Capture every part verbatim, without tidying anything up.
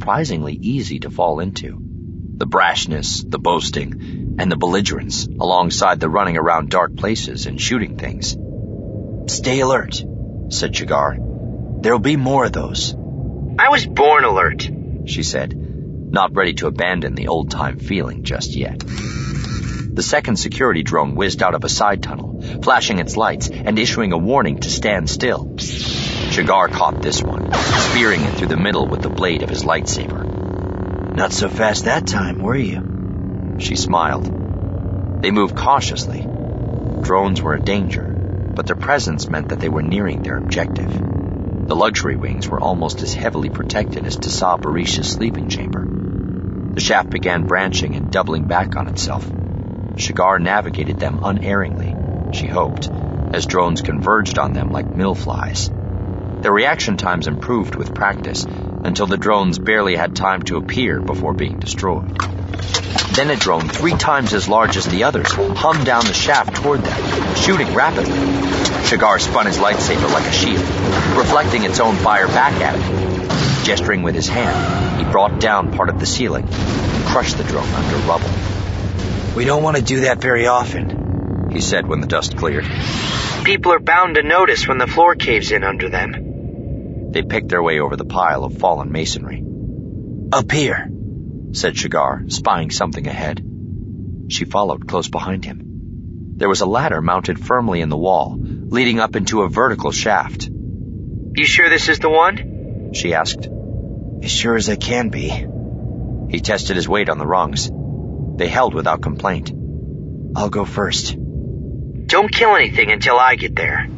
surprisingly easy to fall into. The brashness, the boasting, and the belligerence, alongside the running around dark places and shooting things. "Stay alert," said Shigar. "There'll be more of those." "I was born alert," she said, not ready to abandon the old-time feeling just yet. The second security drone whizzed out of a side tunnel, flashing its lights and issuing a warning to stand still. Shigar caught this one, spearing it through the middle with the blade of his lightsaber. "Not so fast that time, were you?" She smiled. They moved cautiously. Drones were a danger, but their presence meant that they were nearing their objective. The luxury wings were almost as heavily protected as Tassa Barisha's sleeping chamber. The shaft began branching and doubling back on itself. Shigar navigated them unerringly, she hoped, as drones converged on them like millflies. Their reaction times improved with practice, until the drones barely had time to appear before being destroyed. Then a drone three times as large as the others hummed down the shaft toward them, shooting rapidly. Shigar spun his lightsaber like a shield, reflecting its own fire back at him. Gesturing with his hand, he brought down part of the ceiling and crushed the drone under rubble. "We don't want to do that very often," he said when the dust cleared. "People are bound to notice when the floor caves in under them." They picked their way over the pile of fallen masonry. "Up here," said Shigar, spying something ahead. She followed close behind him. There was a ladder mounted firmly in the wall, leading up into a vertical shaft. "You sure this is the one?" she asked. "As sure as I can be." He tested his weight on the rungs. They held without complaint. "I'll go first." "Don't kill anything until I get there."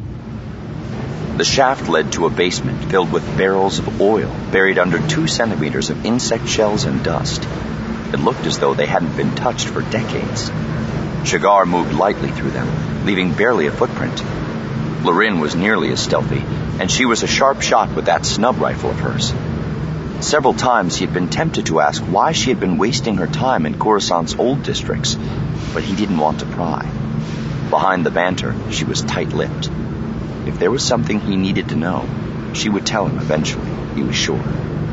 The shaft led to a basement filled with barrels of oil buried under two centimeters of insect shells and dust. It looked as though they hadn't been touched for decades. Shigar moved lightly through them, leaving barely a footprint. Lorin was nearly as stealthy, and she was a sharp shot with that snub rifle of hers. Several times he had been tempted to ask why she had been wasting her time in Coruscant's old districts, but he didn't want to pry. Behind the banter, she was tight-lipped. If there was something he needed to know, she would tell him eventually, he was sure.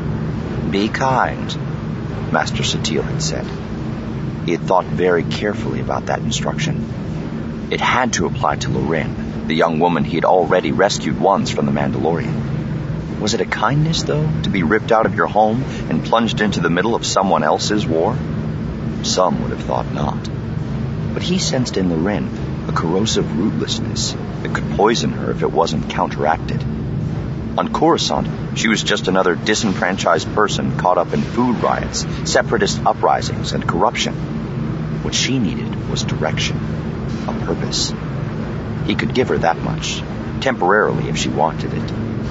"Be kind," Master Satele had said. He had thought very carefully about that instruction. It had to apply to Lorin, the young woman he had already rescued once from the Mandalorian. Was it a kindness, though, to be ripped out of your home and plunged into the middle of someone else's war? Some would have thought not. But he sensed in Lorin a corrosive rootlessness that could poison her if it wasn't counteracted. On Coruscant, she was just another disenfranchised person caught up in food riots, separatist uprisings, and corruption. What she needed was direction, a purpose. He could give her that much, temporarily if she wanted it.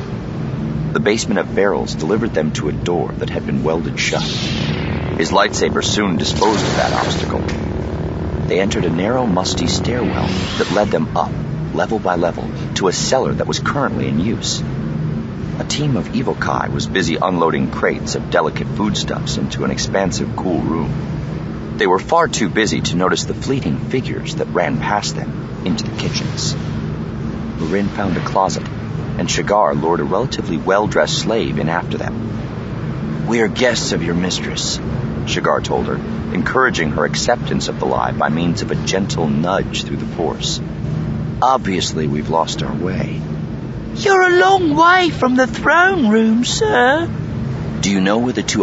The basement of barrels delivered them to a door that had been welded shut. His lightsaber soon disposed of that obstacle. They entered a narrow, musty stairwell that led them up, level by level, to a cellar that was currently in use. A team of Evokai was busy unloading crates of delicate foodstuffs into an expansive, cool room. They were far too busy to notice the fleeting figures that ran past them into the kitchens. Lorin found a closet, and Shigar lured a relatively well-dressed slave in after them. "We are guests of your mistress," Shigar told her, encouraging her acceptance of the lie by means of a gentle nudge through the force. "Obviously, we've lost our way." "You're a long way from the throne room, sir." "Do you know where the two